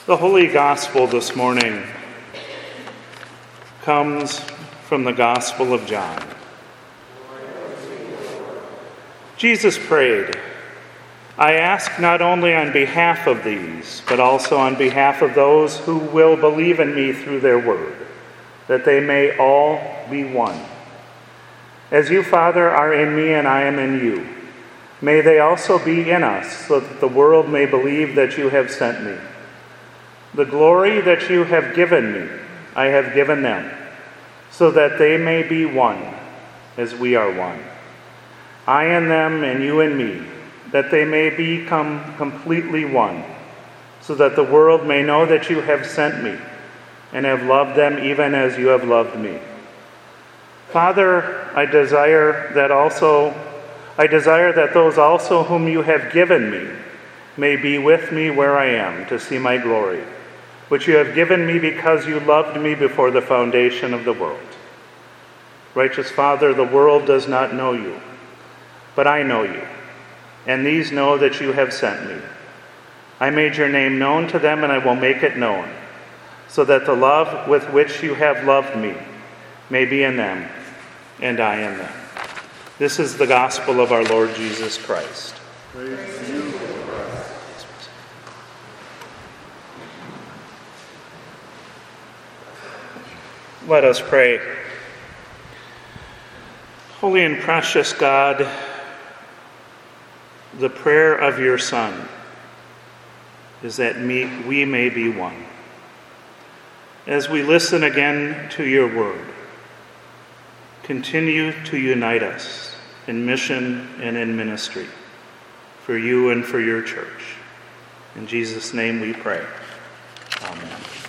The Holy Gospel this morning comes from the Gospel of John. Jesus prayed, "I ask not only on behalf of these, but also on behalf of those who will believe in me through their word, that they may all be one. As you, Father, are in me and I am in you, may they also be in us, so that the world may believe that you have sent me. The glory that you have given me, I have given them, so that they may be one, as we are one. I and them and you and me, that they may become completely one, so that the world may know that you have sent me and have loved them even as you have loved me. Father, I desire that those also whom you have given me may be with me where I am to see my glory, which you have given me because you loved me before the foundation of the world. Righteous Father, the world does not know you, but I know you, and these know that you have sent me. I made your name known to them, and I will make it known, so that the love with which you have loved me may be in them, and I in them." This is the gospel of our Lord Jesus Christ. Praise to you, Christ. Let us pray. Holy and precious God, the prayer of your Son is that we may be one. As we listen again to your word, continue to unite us in mission and in ministry for you and for your church. In Jesus' name we pray. Amen.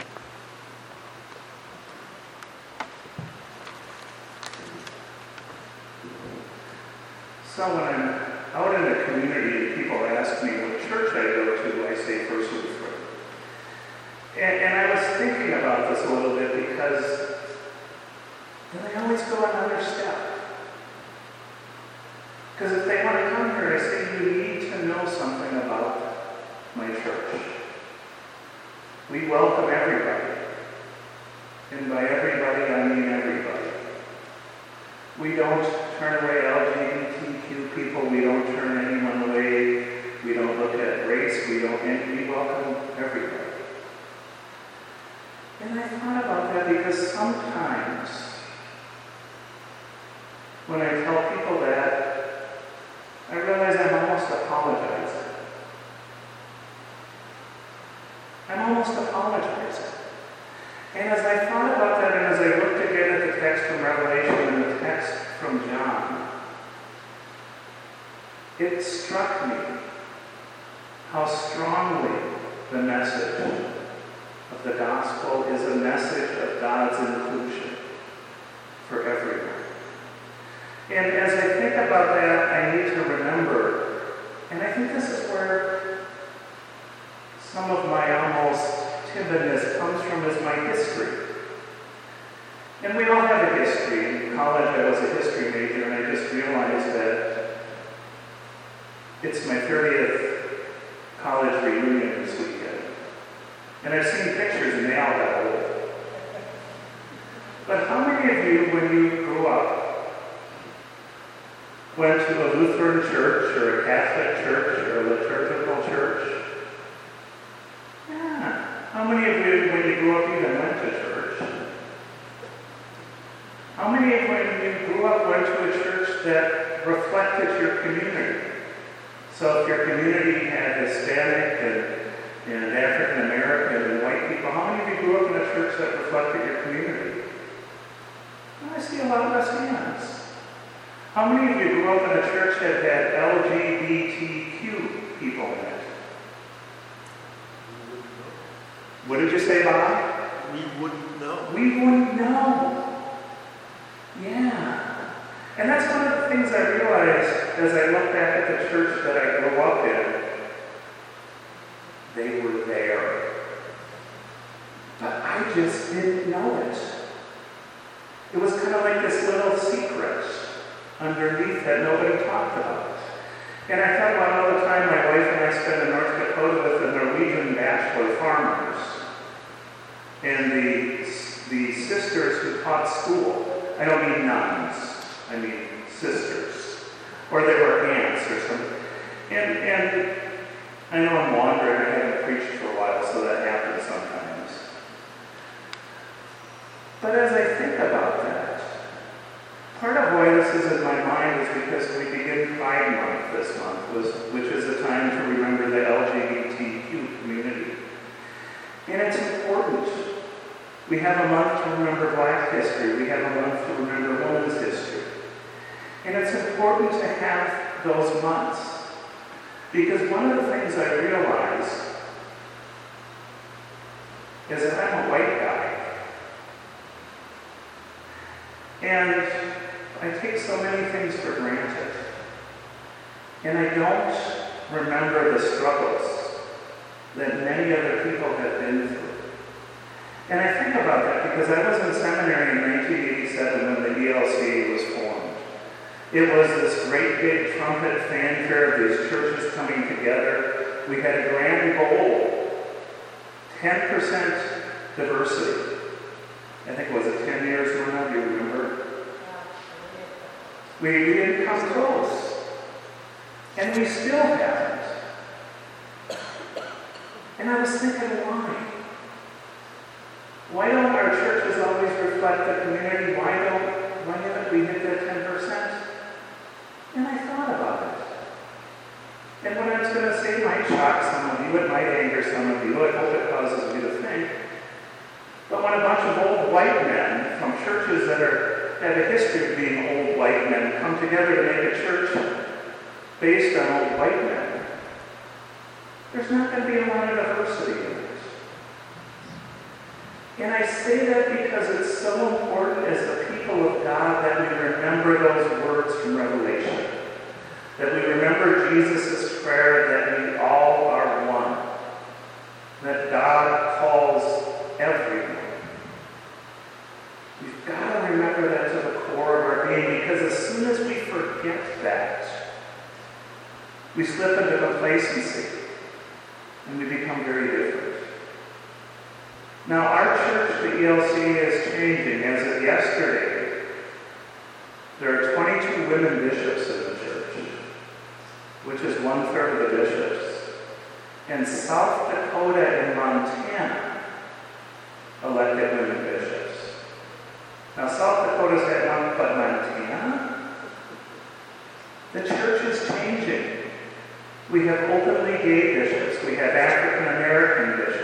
So when I'm out in the community and people ask me what church I go to, I say First Lutheran. And I was thinking about this a little bit because then I always go another step. Because if they want to come here, I say you need to know something about my church. We welcome everybody. And by everybody, I mean everybody. We don't turn away LGBTQ people. We don't turn anyone away. We don't look at race. We welcome everybody. And I thought about that because sometimes when I tell people that, I realize I'm almost apologizing. And as I thought about that, and as I looked again at the text from Revelation and the text from John, it struck me how strongly the message of the gospel is a message of God's inclusion for everyone. And as I think about that, I need to remember, and I think this is where some of my almost timidness comes from, is my history. And we all have a history. In college, I was a history major, and I just realized that it's my 30th college reunion this weekend. And I've seen pictures, and they all got old. But how many of you, when you grew up, went to a Lutheran church or a Catholic church or a liturgical church? Yeah. How many of you, when you grew up, even went to church? How many of you, when you grew up, went to a church that reflected your community? So if your community had Hispanic and African American and white people, how many of you grew up in a church that reflected your community? Well, I see a lot less hands. How many of you grew up in a church that had LGBTQ people in it? What did you say, Bob? We wouldn't know. We wouldn't know. Yeah. And that's one of the things I realized as I look back at the church that I grew up in. They were there. But I just didn't know it. It was kind of like this little secret underneath that nobody talked about. And I thought about all the time my wife and I spent in North Dakota with the Norwegian bachelor farmers. And the sisters who taught school, I don't mean nuns, I mean sisters, or they were aunts or something. And I know I'm wandering, I haven't preached for a while, so that happens sometimes. But as I think about that, part of why this is in my mind is because we begin Pride Month this month, which is a time to remember the LGBTQ community. And it's important. We have a month to remember Black history. We have a month to remember women's history. And it's important to have those months. Because one of the things I realize is that I'm a white guy. And I take so many things for granted. And I don't remember the struggles that many other people have been through. And I think about that because I was in seminary in 1987 when the ELCA was formed. It was this great big trumpet fanfare of these churches coming together. We had a grand goal, 10% diversity. I think it was 10 years from now, do you remember? We didn't come close. And we still haven't. And I was thinking, why? Why don't our churches always reflect the community? Why haven't we hit that 10%? And I thought about it. And what I was going to say might shock some of you, it might anger some of you, I hope it causes you to think. But when a bunch of old white men from churches that have a history of being old white men come together to make a church based on old white men, there's not going to be a lot of diversity in it. And I say that because it's so important as the people of God that we remember those words from Revelation. That we remember Jesus' prayer that we all are one. That God calls everyone. We've got to remember that to the core of our being, because as soon as we forget that, we slip into complacency and we become very different. Now, our church, the ELCA, is changing. As of yesterday, there are 22 women bishops in the church, which is 1/3 of the bishops. And South Dakota and Montana elected women bishops. Now, South Dakota's had one, but Montana? The church is changing. We have openly gay bishops. We have African American bishops.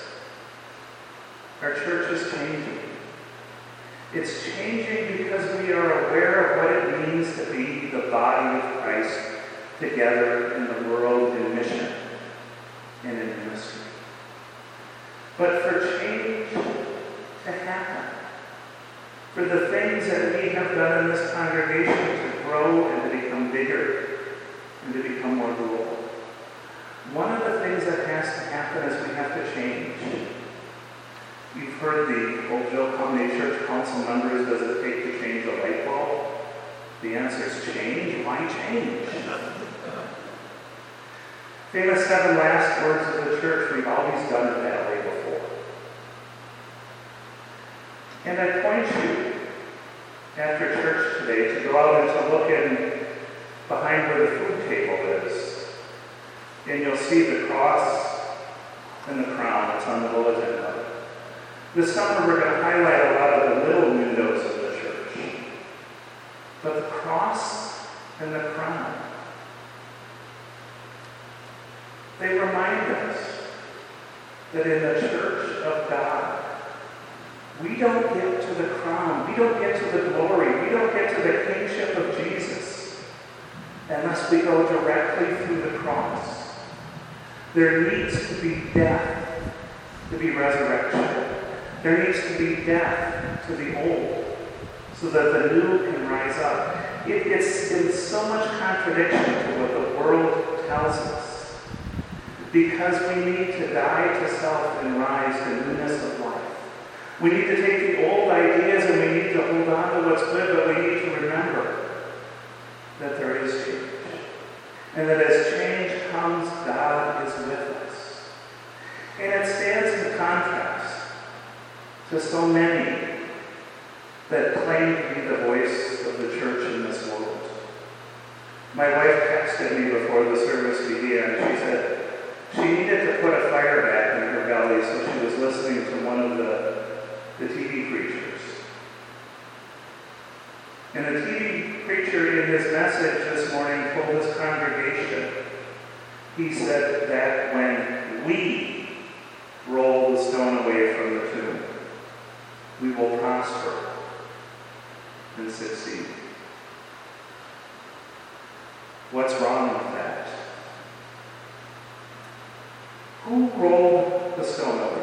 Our church is changing. It's changing because we are aware of what it means to be the body of Christ together in the world in mission and in ministry. But for change to happen, for the things that we have done in this congregation to grow and to become bigger and to become more global, one of the things that has to happen is we have to change. You've heard the old joke, how many church council members does it take to change a light bulb? The answer is change. Why change? Famous 7 last words of the church, we've always done it that way before. And I point you, after church today, to go out and to look in behind where the food table is. And you'll see the cross and the crown that's on the bulletin board. This summer we're going to highlight a lot of the little windows of the church. But the cross and the crown, they remind us that in the church of God, we don't get to the crown, we don't get to the glory, we don't get to the kingship of Jesus unless we go directly through the cross. There needs to be death to be resurrection. There needs to be death to the old so that the new can rise up. It's in so much contradiction to what the world tells us, because we need to die to self and rise to newness of life. We need to take the old ideas and we need to hold on to what's good, but we need to remember that there is change. And that as change comes, God is with us. And it stands in contrast to so many that claim to be the voice of the church in this world. My wife texted me before the service began. She said she needed to put a fire back in her belly, so she was listening to one of the TV preachers. And the TV preacher in his message this morning told his congregation, he said that when we roll the stone away from the tomb, we will prosper and succeed. What's wrong with that? Who rolled the stone away?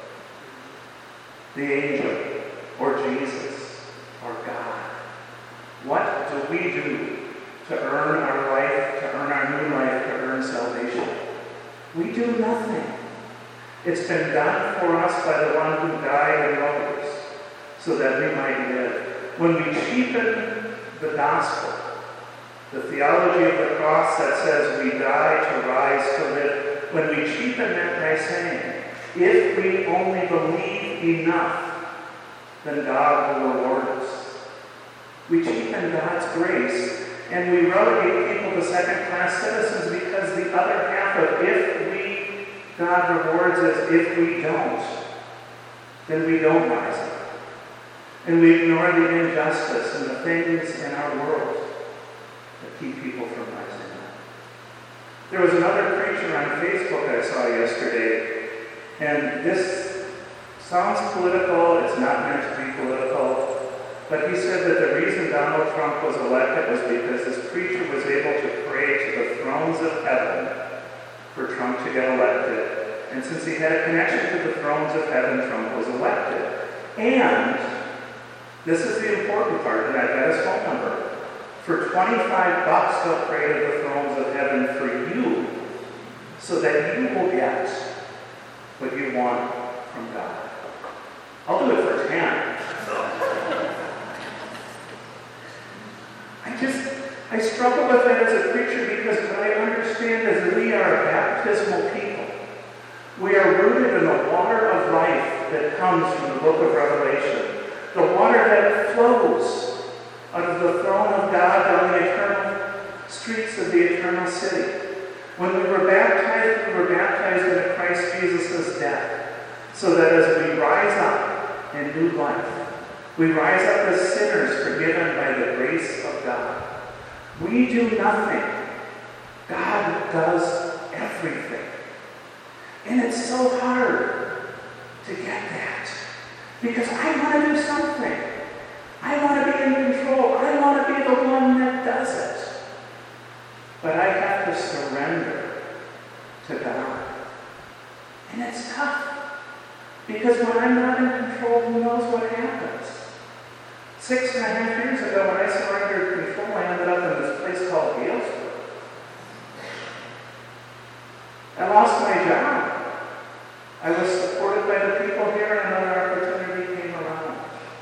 The angel, or Jesus, or God? What do we do to earn our life, to earn our new life, to earn salvation? We do nothing. It's been done for us by the one who died and rose, so that we might live. When we cheapen the gospel, the theology of the cross that says we die to rise to live, when we cheapen that by saying, if we only believe enough, then God will reward us. We cheapen God's grace, and we relegate people to second-class citizens because the other half of God rewards us. If we don't, then we don't rise up. And we ignore the injustice and the things in our world that keep people from rising up. There was another preacher on Facebook I saw yesterday, and this sounds political. It's not meant to be political. But he said that the reason Donald Trump was elected was because this preacher was able to pray to the thrones of heaven for Trump to get elected. And since he had a connection to the thrones of heaven, Trump was elected. And this is the important part, and I've got his phone number. For $25, he'll pray to the thrones of heaven for you, so that you will get what you want from God. I'll do it for 10. I struggle with that as a preacher because what I understand is we are a baptismal people. We are rooted in the water of life that comes from the book of Revelation. The water that flows out of the throne of God down the eternal streets of the eternal city. When we were baptized into Christ Jesus' death, so that as we rise up in new life, we rise up as sinners forgiven by the grace of God. We do nothing. God does everything. And it's so hard to get that. Because I want to do something. I want to be in control. I want to be the one that does it. But I have to surrender to God. And it's tough. Because when I'm not in control, who knows what happens? 6.5 years ago, when I surrendered control, I ended up in this place called Galesburg. I lost my job. I was supported by the people here, and another opportunity came around.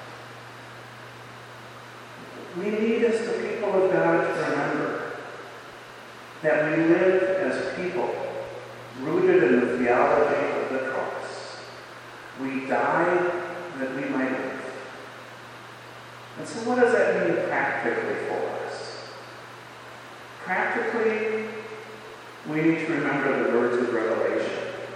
We need, as the people of God, to remember that we live as people rooted in the theology of the cross. We die that we might live. And so what does that mean practically for us? Practically, we need to remember the words of Revelation.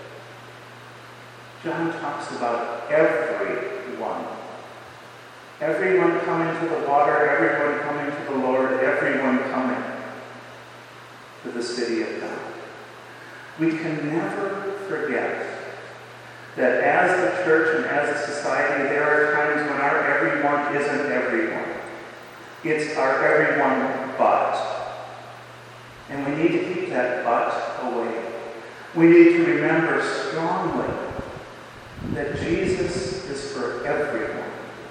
John talks about everyone. Everyone coming to the water, everyone coming to the Lord, everyone coming to the city of God. We can never forget that as the church and as a society, there are times when our everyone isn't everyone. It's our everyone but. And we need to keep that but away. We need to remember strongly that Jesus is for everyone.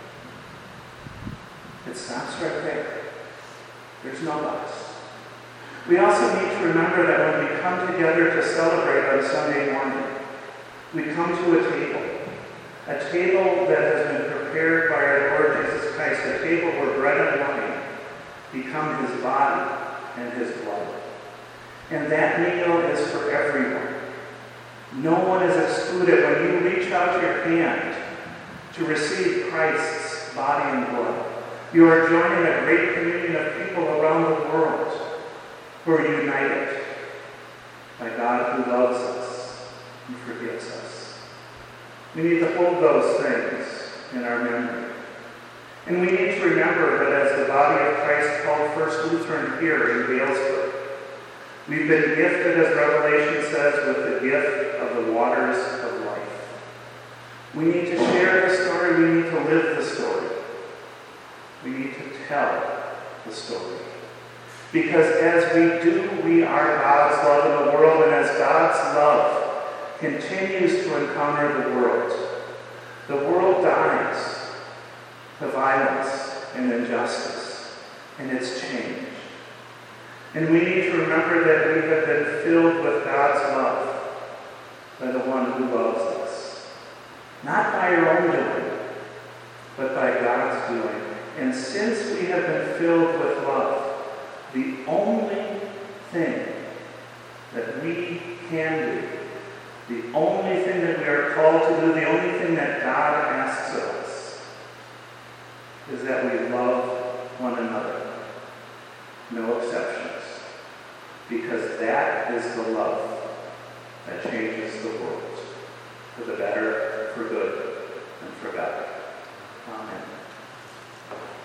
It stops right there. There's no buts. We also need to remember that when we come together to celebrate on Sunday morning, we come to a table that has been prepared by our Lord Jesus Christ, a table where bread and wine become his body and his blood. And that meal is for everyone. No one is excluded. When you reach out your hand to receive Christ's body and blood. You are joining a great communion of people around the world who are united by God who loves us and forgives us. We need to hold those things in our memory. And we need to remember that as the body of Christ called First Lutheran here in Galesburg, we've been gifted, as Revelation says, with the gift of the waters of life. We need to share the story. We need to live the story. We need to tell the story. Because as we do, we are God's love in the world, and as God's love continues to encounter the world dies to violence and injustice, and it's changed. And we need to remember that we have been filled with God's love by the one who loves us. Not by our own doing, but by God's doing. And since we have been filled with love, the only thing that we can do, the only thing that we are called to do, the only thing that God asks of us, is that we love one another. No exceptions. Because that is the love that changes the world for the better, for good, and for better. Amen.